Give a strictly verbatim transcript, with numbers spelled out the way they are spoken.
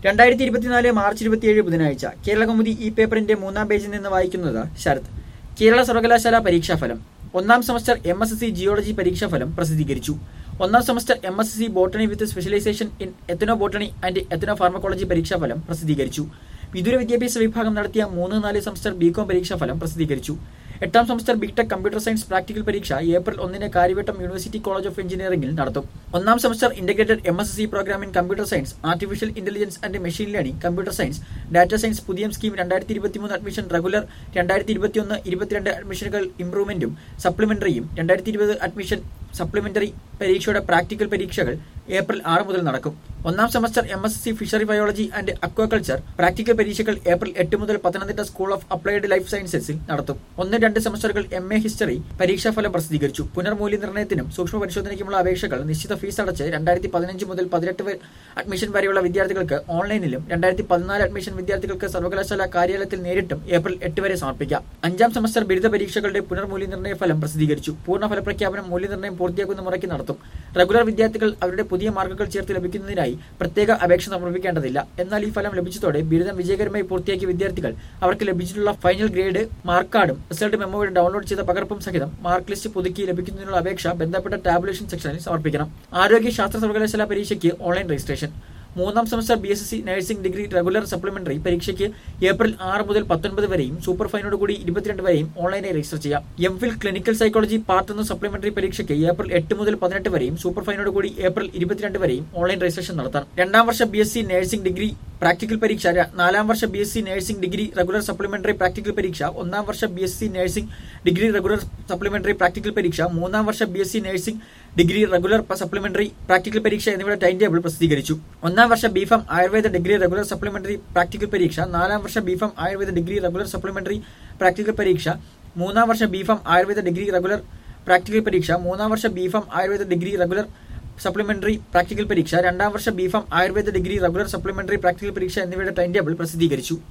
രണ്ടായിരത്തി ഇരുപത്തിനാല് മാർച്ച് ഇരുപത്തിയേഴ് ബുധനാഴ്ച കേരളകൗമുദി ഈ പേപ്പറിന്റെ മൂന്നാം പേജിൽ നിന്ന് വായിക്കുന്നത് ശരത്. കേരള സർവകലാശാല പരീക്ഷാഫലം. ഒന്നാം semester M S S C geology പരീക്ഷാഫലം പ്രസിദ്ധീകരിച്ചു. ഒന്നാം semester M S S C botany with specialisation in ethnobotany and ethnopharmacology പരീക്ഷാഫലം പ്രസിദ്ധീകരിച്ചു. വിദൂര വിദ്യാഭ്യാസ വിഭാഗം നടത്തിയ മൂന്ന് നാല് സെമസ്റ്റർ ബികോം പരീക്ഷാഫലം പ്രസിദ്ധീകരിച്ചു. എട്ടാം semester BTech computer science practical പരീക്ഷ ഏപ്രിൽ ഒന്നിന് കാര്യവട്ടം യൂണിവേഴ്സിറ്റി കോളേജ് ഓഫ് എഞ്ചിനീയറിംഗിൽ നടത്തും. ഒന്നാം semester integrated M S S C program in computer science, artificial intelligence and machine learning, computer science, data science പുതിയ സ്കീം രണ്ടായിരത്തി ഇരുപത്തിമൂന്ന് അഡ്മിഷൻ റെഗുലർ, രണ്ടായിരത്തി ഇരുപത്തിയൊന്ന് ഇരുപത്തിരണ്ട് അഡ്മിഷനുകൾ ഇംപ്രൂവ്മെന്റും സപ്ലിമെന്ററിയും, രണ്ടായിരത്തി ഇരുപത് അഡ്മിഷൻ സപ്ലിമെന്ററി പരീക്ഷയുടെ പ്രാക്ടിക്കൽ പരീക്ഷകൾ ഏപ്രിൽ ആറ് മുതൽ നടക്കും. ഒന്നാം semester M S S C fishery biology and aquaculture practical പരീക്ഷകൾ ഏപ്രിൽ എട്ട് മുതൽ Pathanamthitta school of applied life സയൻസസിൽ നടത്തും. ഒന്ന് രണ്ട് സെമസ്റ്ററുകൾ എം എ ഹിസ്റ്ററി പരീക്ഷാഫലം പ്രസിദ്ധീകരിച്ചു. പുനർമൂല്യനിർണ്ണയത്തിനും സൂക്ഷ്മ പരിശോധനയ്ക്കുമുള്ള അപേക്ഷകൾ നിശ്ചിത ഫീസ് അടച്ച് രണ്ടായിരത്തി പതിനഞ്ച് മുതൽ പതിനെട്ട് അഡ്മിഷൻ വരെയുള്ള വിദ്യാർത്ഥികൾക്ക് ഓൺലൈനിലും രണ്ടായിരത്തി പതിനാല് അഡ്മിഷൻ വിദ്യാർത്ഥികൾക്ക് സർവകലാശാല കാര്യാലയത്തിൽ നേരിട്ടും ഏപ്രിൽ എട്ട് വരെ സമർപ്പിക്കാം. അഞ്ചാം സെമസ്റ്റർ ബിരുദ പരീക്ഷകളുടെ പുനർമൂല്യനിർണ്ണയ ഫലം പ്രസിദ്ധീകരിച്ചു. പൂർണ്ണ ഫലപ്രഖ്യാപനം മൂല്യനിർണ്ണയം പൂർത്തിയാക്കുന്ന മുറയ്ക്ക് നടത്തും. റെഗുലർ വിദ്യാർത്ഥികൾ അവരുടെ പുതിയ മാർക്കുകൾ ചേർത്ത് ലഭിക്കുന്നതിനായി പ്രത്യേക അപേക്ഷ സമർപ്പിക്കേണ്ടതില്ല. എന്നാൽ ഈ ഫലം ലഭിച്ചതോടെ ബിരുദം വിജയകരമായി പൂർത്തിയാക്കിയ വിദ്യാർത്ഥികൾ അവർക്ക് ലഭിച്ചിട്ടുള്ള ഫൈനൽ ഗ്രേഡ്, മാർക്ക് കാർഡും റിസൾട്ട് മെമ്മോയുടെ ഡൗൺലോഡ് ചെയ്ത പകർപ്പും സഹിതം മാർക്ക് ലിസ്റ്റ് പുതുക്കി ലഭിക്കുന്നതിനുള്ള അപേക്ഷ ബന്ധപ്പെട്ട ടാബുലേഷൻ സെക്ഷനിൽ സമർപ്പിക്കണം. ആരോഗ്യ ശാസ്ത്ര സർവകലാശാല പരീക്ഷയ്ക്ക് ഓൺലൈൻ രജിസ്ട്രേഷൻ. മൂന്നാം semester B S C nursing degree regular supplementary പരീക്ഷയ്ക്ക് ഏപ്രിൽ ആറ് മുതൽ പത്തൊൻപത് വരെയും സൂപ്പർ ഫൈനോട് കൂടി ഇരുപത്തിരണ്ട് വരെയും ഓൺലൈനായി രജിസ്റ്റർ ചെയ്യാം. M Phil clinical psychology part ഒന്ന് സപ്ലിമെന്ററി പരീക്ഷയ്ക്ക് ഏപ്രിൽ എട്ട് മുതൽ പതിനെട്ട് വരെയും സൂപ്പർ ഫൈനോട് കൂടി ഏപ്രിൽ ഇരുപത്തിരണ്ട് വരെയും ഓൺലൈൻ രജിസ്ട്രേഷൻ നടത്താം. രണ്ടാം വർഷ B S C nursing degree practical പരീക്ഷ, നാലാം വർഷ B S C nursing degree regular supplementary practical പരീക്ഷ, ഒന്നാം വർഷ B S C nursing degree regular supplementary practical പരീക്ഷ, മൂന്നാം വർഷ B S C nursing degree regular supplementary practical പരീക്ഷ എന്നിവയുടെ ടൈം ടേബിൾ പ്രസിദ്ധീകരിച്ചു. ഒന്നാം വർഷ BPharm Ayurveda degree regular supplementary practical പരീക്ഷ, നാലാം വർഷ BPharm Ayurveda degree regular supplementary practical പരീക്ഷ, മൂന്നാം വർഷ BPharm Ayurveda degree regular practical പരീക്ഷ, മൂന്നാം വർഷ BPharm Ayurveda degree regular supplementary practical പരീക്ഷ, രണ്ടാം വർഷ BPharm Ayurveda degree regular supplementary practical പരീക്ഷ എന്നിവയുടെ ടൈം ടേബിൾ പ്രസിദ്ധീകരിച്ചു.